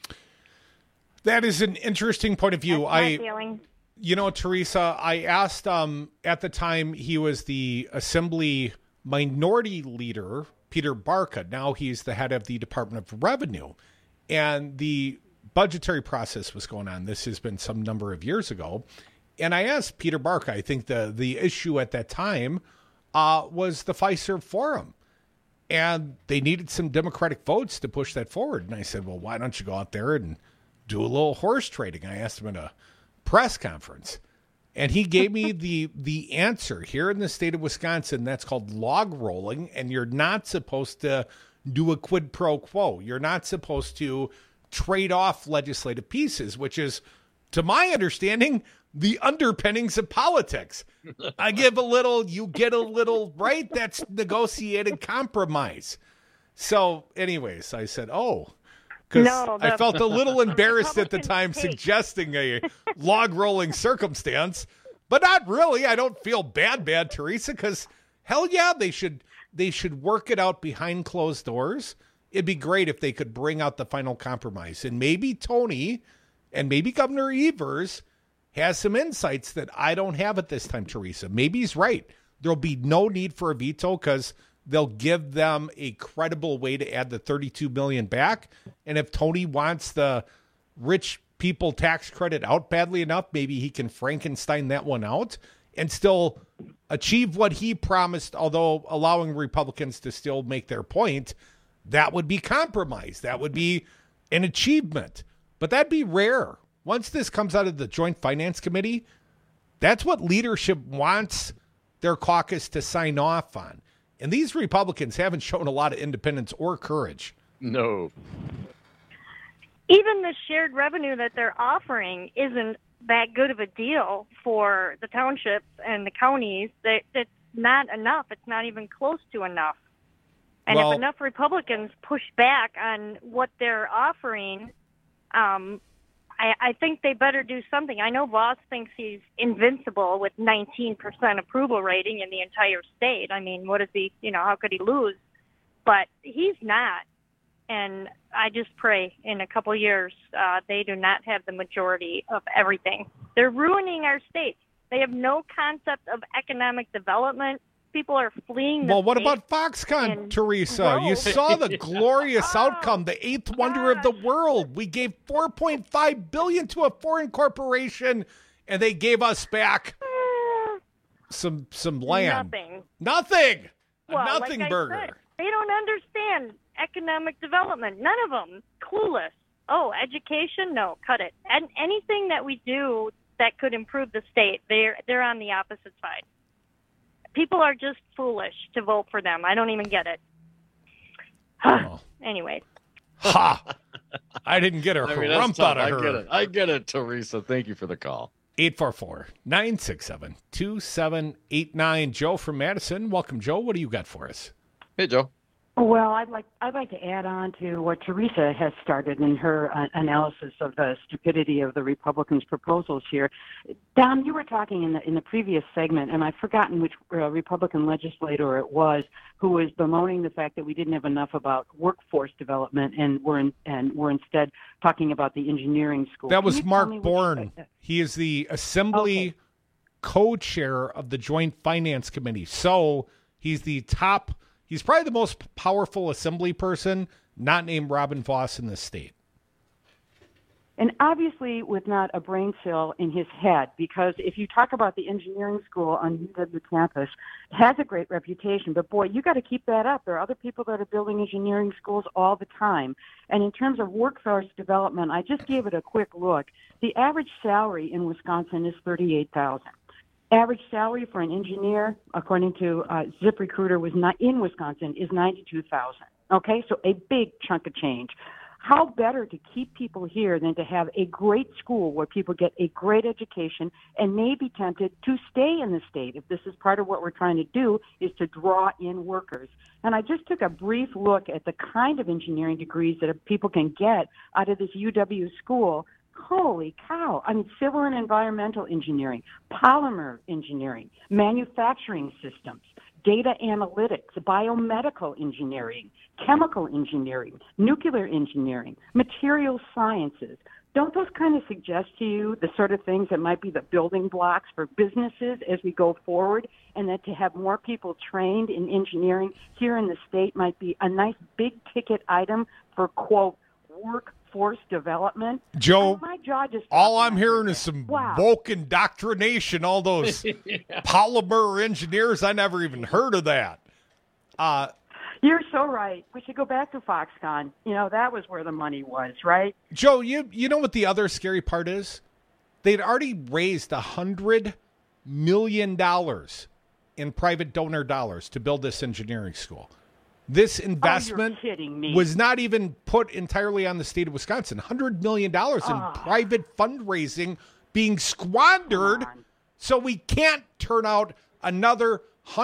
That is an interesting point of view. That's my feeling. Teresa, I asked at the time he was the Assembly Minority Leader, Peter Barca. Now he's the head of the Department of Revenue. And the budgetary process was going on. This has been some number of years ago. And I asked Peter Barca, I think the issue at that time was the Fiserv Forum. And they needed some Democratic votes to push that forward. And I said, well, why don't you go out there and do a little horse trading? I asked him at a press conference, and he gave me the answer. Here in the state of Wisconsin, that's called log rolling, and you're not supposed to do a quid pro quo. You're not supposed to trade off legislative pieces, which is, to my understanding, the underpinnings of politics. I give a little, you get a little, right? That's negotiated compromise. So anyways, I said, because I felt a little embarrassed at the time suggesting a log rolling circumstance, but not really. I don't feel bad, Teresa, because hell yeah, they should work it out behind closed doors. It'd be great if they could bring out the final compromise. And maybe Tony and maybe Governor Evers has some insights that I don't have at this time, Teresa. Maybe he's right. There'll be no need for a veto because they'll give them a credible way to add the $32 million back. And if Tony wants the rich people tax credit out badly enough, maybe he can Frankenstein that one out and still achieve what he promised, although allowing Republicans to still make their point. That would be compromise. That would be an achievement. But that'd be rare. Once this comes out of the Joint Finance Committee, that's what leadership wants their caucus to sign off on. And these Republicans haven't shown a lot of independence or courage. No. Even the shared revenue that they're offering isn't that good of a deal for the townships and the counties. It's not enough. It's not even close to enough. And if enough Republicans push back on what they're offering, I think they better do something. I know Voss thinks he's invincible with 19% approval rating in the entire state. I mean, what is he, how could he lose? But he's not. And I just pray in a couple years they do not have the majority of everything. They're ruining our state. They have no concept of economic development. People are fleeing the Well, what about Foxconn, Teresa? You saw the glorious outcome, the eighth wonder of the world. We gave $4.5 billion to a foreign corporation, and they gave us back some land. Nothing. Well, Nothing like burger. Said, they don't understand economic development. None of them. Clueless. Oh, education? No, cut it. And anything that we do that could improve the state, they're on the opposite side. People are just foolish to vote for them. I don't even get it. Anyway. Ha! I didn't get her rump out of her. I get it, Teresa. Thank you for the call. 844-967-2789. Joe from Madison. Welcome, Joe. What do you got for us? Hey, Joe. Well, I'd like to add on to what Teresa has started in her analysis of the stupidity of the Republicans' proposals here. Don, you were talking in the previous segment, and I've forgotten which Republican legislator it was who was bemoaning the fact that we didn't have enough about workforce development, and we're instead talking about the engineering school. That was Mark Bourne. He is the Assembly co-chair of the Joint Finance Committee. So he's the top. He's probably the most powerful assembly person, not named Robin Voss, in this state. And obviously with not a brain cell in his head, because if you talk about the engineering school on UW campus, it has a great reputation, but boy, you got to keep that up. There are other people that are building engineering schools all the time. And in terms of workforce development, I just gave it a quick look. The average salary in Wisconsin is $38,000. Average salary for an engineer, according to ZipRecruiter, was not in Wisconsin is $92,000. Okay, so a big chunk of change. How better to keep people here than to have a great school where people get a great education and may be tempted to stay in the state if this is part of what we're trying to do, is to draw in workers. And I just took a brief look at the kind of engineering degrees that people can get out of this UW school. Holy cow. I mean, civil and environmental engineering, polymer engineering, manufacturing systems, data analytics, biomedical engineering, chemical engineering, nuclear engineering, material sciences. Don't those kind of suggest to you the sort of things that might be the building blocks for businesses as we go forward, and that to have more people trained in engineering here in the state might be a nice big ticket item for, quote, workforce development? Joe, my jaw just all I'm hearing is some woke indoctrination, all those polymer engineers. I never even heard of that. You're so right. We should go back to Foxconn. You know, that was where the money was, right? Joe, you know what the other scary part is? They'd already raised $100 million in private donor dollars to build this engineering school. This investment was not even put entirely on the state of Wisconsin. $100 million in private fundraising being squandered, so we can't turn out another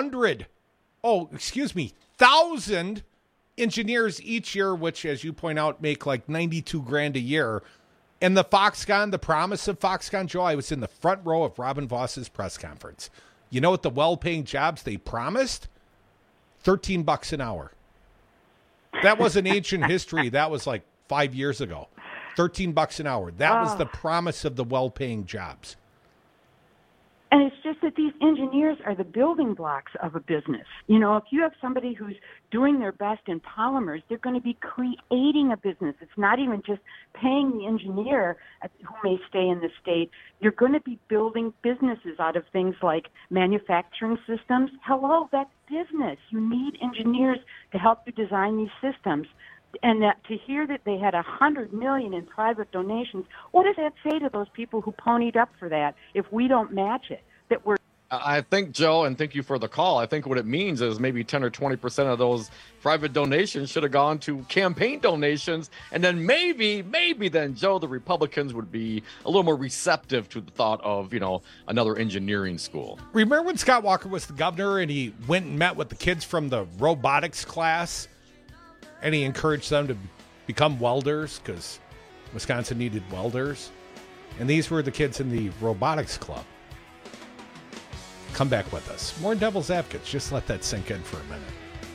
1,000 engineers each year, which, as you point out, make like $92,000 a year. And the Foxconn, the promise of Foxconn, Joe, I was in the front row of Robin Voss's press conference. You know what the well-paying jobs they promised? $13 an hour. That wasn't ancient history. That was like 5 years ago. $13 an hour. That was the promise of the well-paying jobs. And it's just that these engineers are the building blocks of a business. You know, if you have somebody who's doing their best in polymers, they're going to be creating a business. It's not even just paying the engineer who may stay in the state. You're going to be building businesses out of things like manufacturing systems. Hello, that's business. You need engineers to help you design these systems. And that to hear that they had $100 million in private donations, what does that say to those people who ponied up for that if we don't match it? That we're I think, Joe, and thank you for the call, I think what it means is maybe 10 or 20% of those private donations should have gone to campaign donations. And then maybe then, Joe, the Republicans would be a little more receptive to the thought of, you know, another engineering school. Remember when Scott Walker was the governor and he went and met with the kids from the robotics class? And he encouraged them to become welders because Wisconsin needed welders. And these were the kids in the robotics club. Come back with us. More Devil's Advocates. Just let that sink in for a minute.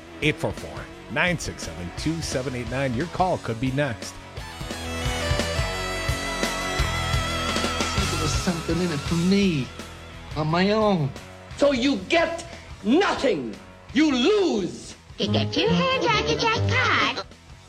844-967-2789. Your call could be next. There was something in it for me on my own. So you get nothing. You lose. You get 2 hands on the jackpot.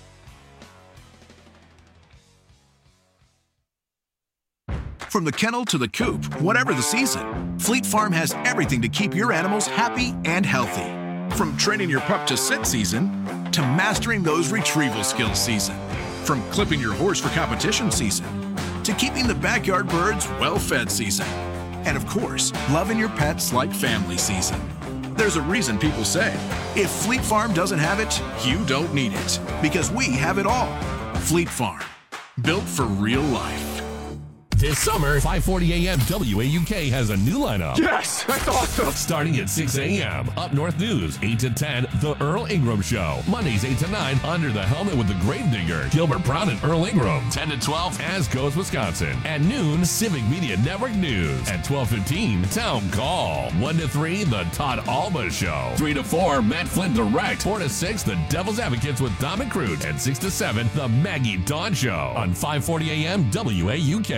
From the kennel to the coop, whatever the season, Fleet Farm has everything to keep your animals happy and healthy. From training your pup to sit season, to mastering those retrieval skills season. From clipping your horse for competition season, to keeping the backyard birds well-fed season. And of course, loving your pets like family season. There's a reason people say, if Fleet Farm doesn't have it, you don't need it. Because we have it all. Fleet Farm. Built for real life. This summer, 540 AM WAUK has a new lineup. Yes, that's awesome. Starting at 6 a.m., Up North News, 8 to 10, The Earl Ingram Show. Mondays, 8 to 9, Under the Helmet with the Gravedigger, Gilbert Brown and Earl Ingram. 10 to 12, As Goes Wisconsin. At noon, Civic Media Network News. At 12:15, Town Call. 1 to 3, The Todd Alba Show. 3 to 4, Matt Flynn Direct. 4 to 6, The Devil's Advocates with Dom and Cruz. And 6 to 7, The Maggie Dawn Show on 540 AM WAUK.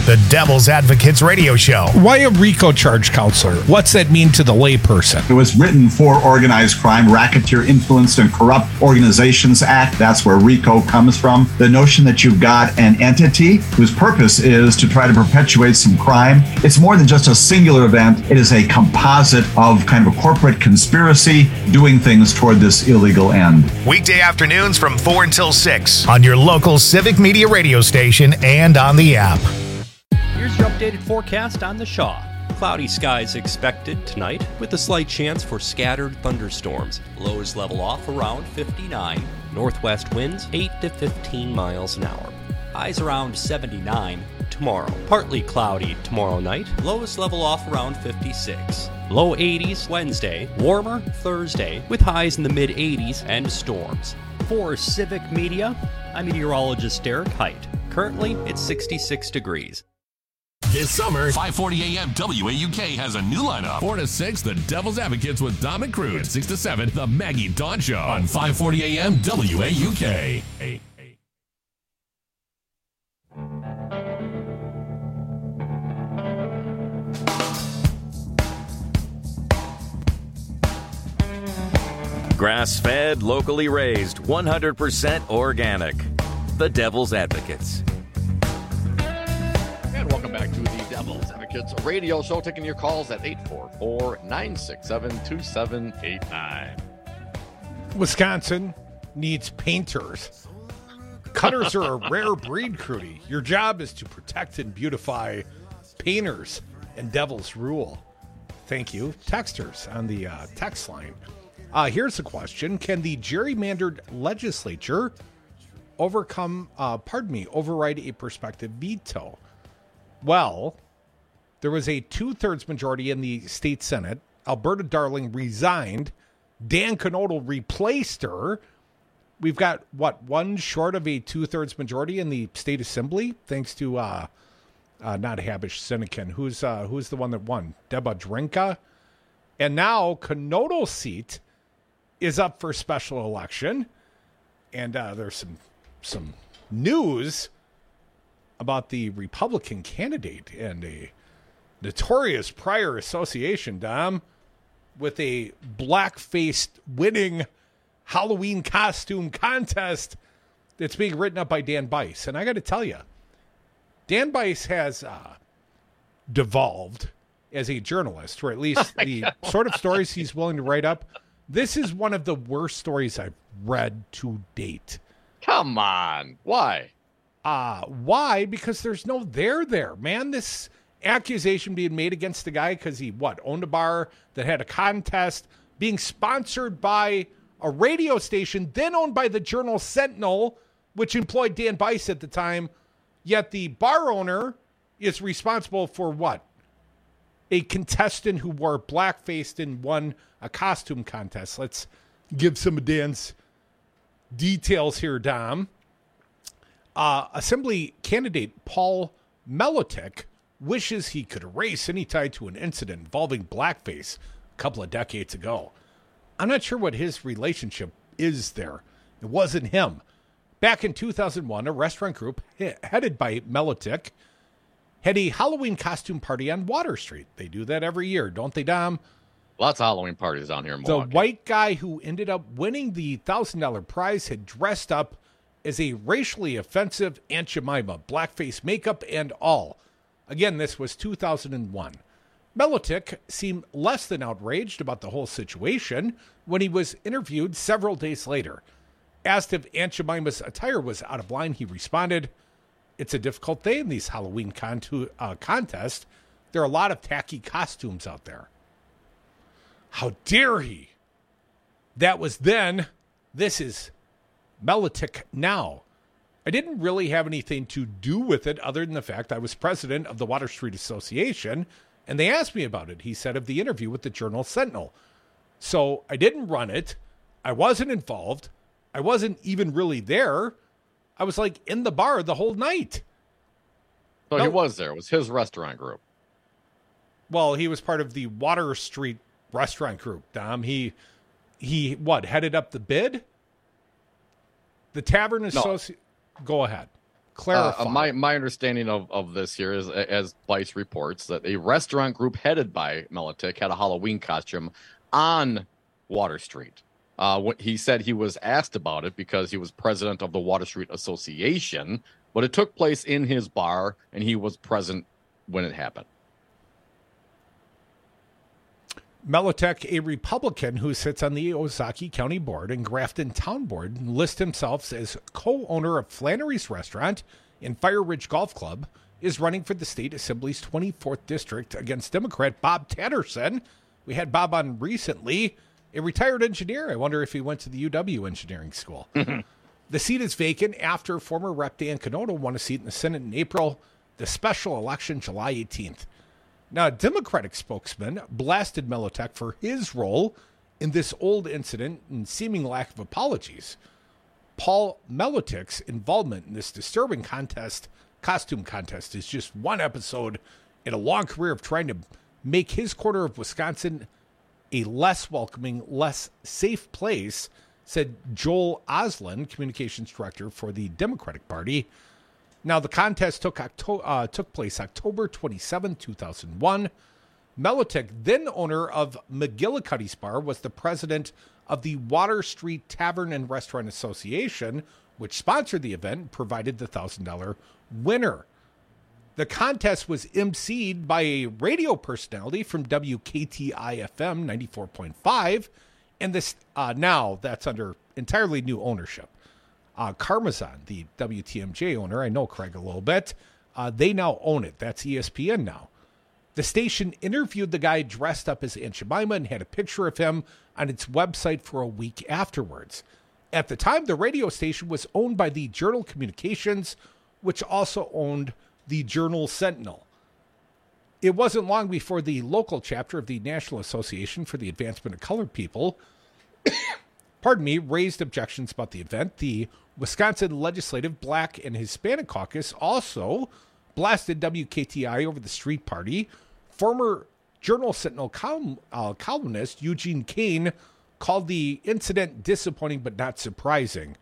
The Devil's Advocates Radio Show. Why a RICO charge, counselor? What's that mean to the layperson? It was written for organized crime, Racketeer Influenced and Corrupt Organizations Act. That's where RICO comes from. The notion that you've got an entity whose purpose is to try to perpetuate some crime. It's more than just a singular event. It is a composite of kind of a corporate conspiracy doing things toward this illegal end. Weekday afternoons from 4 until 6 on your local Civic Media radio station and on the app. Here's your updated forecast on the Shaw. Cloudy skies expected tonight with a slight chance for scattered thunderstorms. Lows level off around 59. Northwest winds 8 to 15 miles an hour. Highs around 79 tomorrow. Partly cloudy tomorrow night. Lows level off around 56. Low 80s Wednesday. Warmer Thursday with highs in the mid 80s and storms. For Civic Media, I'm meteorologist Derek Height. Currently, it's 66 degrees. This summer, 540 AM WAUK has a new lineup. 4 to 6, The Devil's Advocates with Dom and Crude. 6 to 7, The Maggie Dawn Show on 540 AM WAUK. Grass-fed, locally raised, 100% organic. The Devil's Advocates. And welcome back to the Devil's Advocates radio show, taking your calls at 844-967-2789. Wisconsin needs painters. Cutters are a rare breed, Crudy. Your job is to protect and beautify painters and Devil's Rule. Thank you. Texters on the text line. Here's the question. Can the gerrymandered legislature override a prospective veto? Well, there was a 2/3 majority in the state Senate. Alberta Darling resigned. Dan Knodl replaced her. We've got, one short of a 2/3 majority in the state assembly, thanks to, not Habish Sinekin. Who's the one that won? Deba Drinka. And now Knodl's seat is up for special election. And there's some news about the Republican candidate and a notorious prior association, Dom, with a black-faced winning Halloween costume contest that's being written up by Dan Bice. And I got to tell you, Dan Bice has devolved as a journalist, or at least the sort of stories he's willing to write up. This is one of the worst stories I've read to date. Come on. Why? Why? Because there's no there, man. This accusation being made against the guy because he, owned a bar that had a contest, being sponsored by a radio station, then owned by the Journal Sentinel, which employed Dan Bice at the time, yet the bar owner is responsible for what? A contestant who wore blackface and won a costume contest. Let's give some of Dan's details here, Dom. Assembly candidate Paul Melotic wishes he could erase any tie to an incident involving blackface a couple of decades ago. I'm not sure what his relationship is there. It wasn't him. Back in 2001, a restaurant group headed by Melotic had a Halloween costume party on Water Street. They do that every year, don't they, Dom? Lots of Halloween parties down here in Milwaukee. The white guy who ended up winning the $1,000 prize had dressed up as a racially offensive Aunt Jemima, blackface makeup and all. Again, this was 2001. Melotic seemed less than outraged about the whole situation when he was interviewed several days later. Asked if Aunt Jemima's attire was out of line, he responded, "It's a difficult day in these Halloween contests. There are a lot of tacky costumes out there." How dare he? That was then. This is Melotic now. I didn't really have anything to do with it other than the fact I was president of the Water Street Association, and they asked me about it, he said, of the interview with the Journal Sentinel. So I didn't run it. I wasn't involved. I wasn't even really there. I was like in the bar the whole night. So he was there. It was his restaurant group. Well, he was part of the Water Street restaurant group, Dom. He headed up the bid? The Tavern Association. Go ahead. Clarify. My understanding of this here is, as Vice reports, that a restaurant group headed by Melitik had a Halloween costume on Water Street. He said he was asked about it because he was president of the Water Street Association, but it took place in his bar, and he was present when it happened. Melitik, a Republican who sits on the Ozaukee County Board and Grafton Town Board, lists himself as co-owner of Flannery's Restaurant and Fire Ridge Golf Club, is running for the state assembly's 24th district against Democrat Bob Tatterson. We had Bob on recently, a retired engineer. I wonder if he went to the UW engineering school. The seat is vacant after former Rep. Dan Canoto won a seat in the Senate in April, the special election July 18th. Now, a Democratic spokesman blasted Melitik for his role in this old incident and seeming lack of apologies. Paul Melitik's involvement in this disturbing costume contest is just one episode in a long career of trying to make his corner of Wisconsin a less welcoming, less safe place, said Joel Oslin, communications director for the Democratic Party. Now, the contest took place October 27, 2001. Melitik, then owner of McGillicuddy's Bar, was the president of the Water Street Tavern and Restaurant Association, which sponsored the event and provided the $1,000 winner. The contest was emceed by a radio personality from WKTI-FM 94.5, and this now that's under entirely new ownership. Karmazon, the WTMJ owner, I know Craig a little bit, they now own it. That's ESPN now. The station interviewed the guy dressed up as Aunt Jemima and had a picture of him on its website for a week afterwards. At the time, the radio station was owned by the Journal Communications, which also owned the Journal Sentinel. It wasn't long before the local chapter of the National Association for the Advancement of Colored People raised objections about the event. The Wisconsin Legislative Black and Hispanic Caucus also blasted WKTI over the street party. Former Journal Sentinel columnist Eugene Kane called the incident disappointing but not surprising.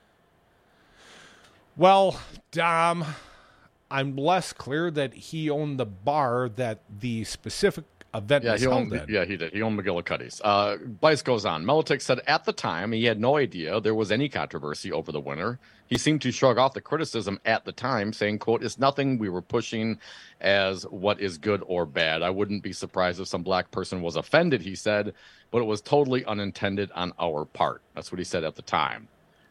Well, Dom, I'm less clear that he owned the bar that the specific event was held in. Yeah, he did. He owned McGillicuddy's. Vice goes on. Melitik said at the time he had no idea there was any controversy over the winner. He seemed to shrug off the criticism at the time, saying, quote, "It's nothing we were pushing as what is good or bad. I wouldn't be surprised if some black person was offended," he said, "but it was totally unintended on our part." That's what he said at the time.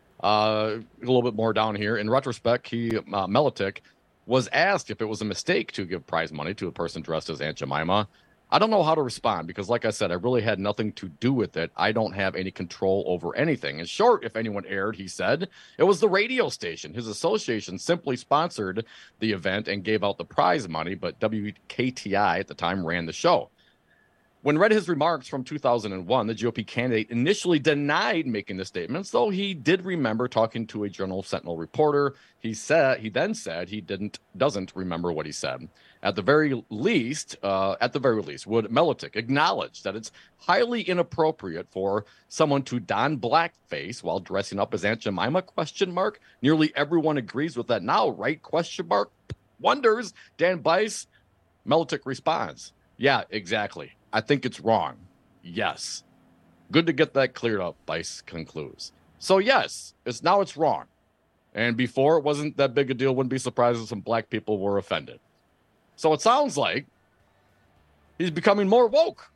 A little bit more down here. In retrospect, Melitik was asked if it was a mistake to give prize money to a person dressed as Aunt Jemima. I don't know how to respond because, like I said, I really had nothing to do with it. I don't have any control over anything. In short, if anyone erred, he said, it was the radio station. His association simply sponsored the event and gave out the prize money, but WKTI at the time ran the show. When read his remarks from 2001, the GOP candidate initially denied making the statements, though he did remember talking to a Journal Sentinel reporter. He then said he doesn't remember what he said. At the very least, would Melitik acknowledge that it's highly inappropriate for someone to don blackface while dressing up as Aunt Jemima? ? Nearly everyone agrees with that now, right? ? Wonders. Dan Bice. Melitik responds, "Yeah, exactly. I think it's wrong. Yes." Good to get that cleared up, Bice concludes. So yes, it's wrong. And before it wasn't that big a deal. Wouldn't be surprised if some black people were offended. So it sounds like he's becoming more woke.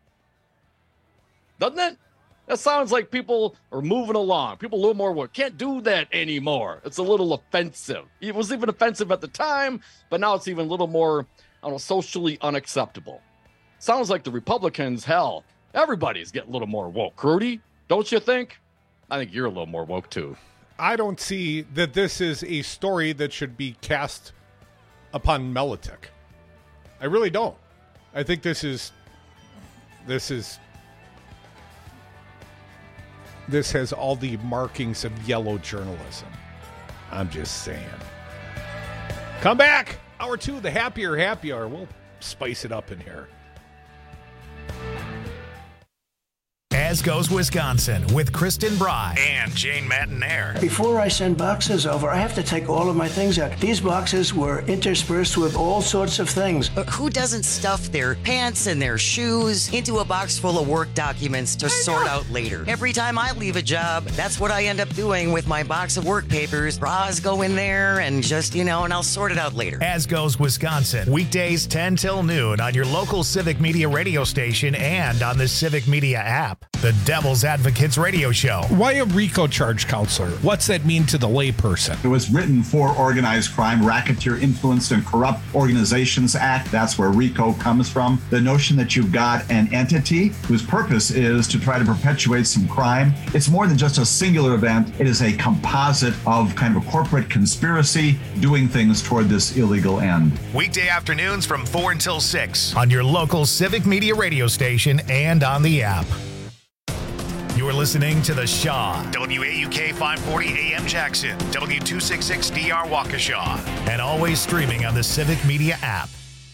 Doesn't it? That sounds like people are moving along. People a little more woke. Can't do that anymore. It's a little offensive. It was even offensive at the time, but now it's even a little more, socially unacceptable. Sounds like the Republicans, hell, everybody's getting a little more woke. Rudy, don't you think? I think you're a little more woke, too. I don't see that this is a story that should be cast upon Melitik. I really don't. I think this has all the markings of yellow journalism. I'm just saying. Come back. Hour 2, the happy hour. We'll spice it up in here. As Goes Wisconsin with Kristen Bry and Jane Matinaire. Before I send boxes over, I have to take all of my things out. These boxes were interspersed with all sorts of things. But who doesn't stuff their pants and their shoes into a box full of work documents to sort out later? Every time I leave a job, that's what I end up doing with my box of work papers. Bras go in there and just, and I'll sort it out later. As Goes Wisconsin, weekdays 10 till noon on your local Civic Media radio station and on the Civic Media app. The Devil's Advocates radio show. Why a RICO charge, counselor? What's that mean to the layperson? It was written for Organized Crime, Racketeer Influenced and Corrupt Organizations Act. That's where RICO comes from. The notion that you've got an entity whose purpose is to try to perpetuate some crime. It's more than just a singular event. It is a composite of kind of a corporate conspiracy doing things toward this illegal end. Weekday afternoons from 4 until 6 on your local Civic Media radio station and on the app. You're listening to The Shaw, WAUK 540 AM Jackson, W266DR Waukesha, and always streaming on the Civic Media app.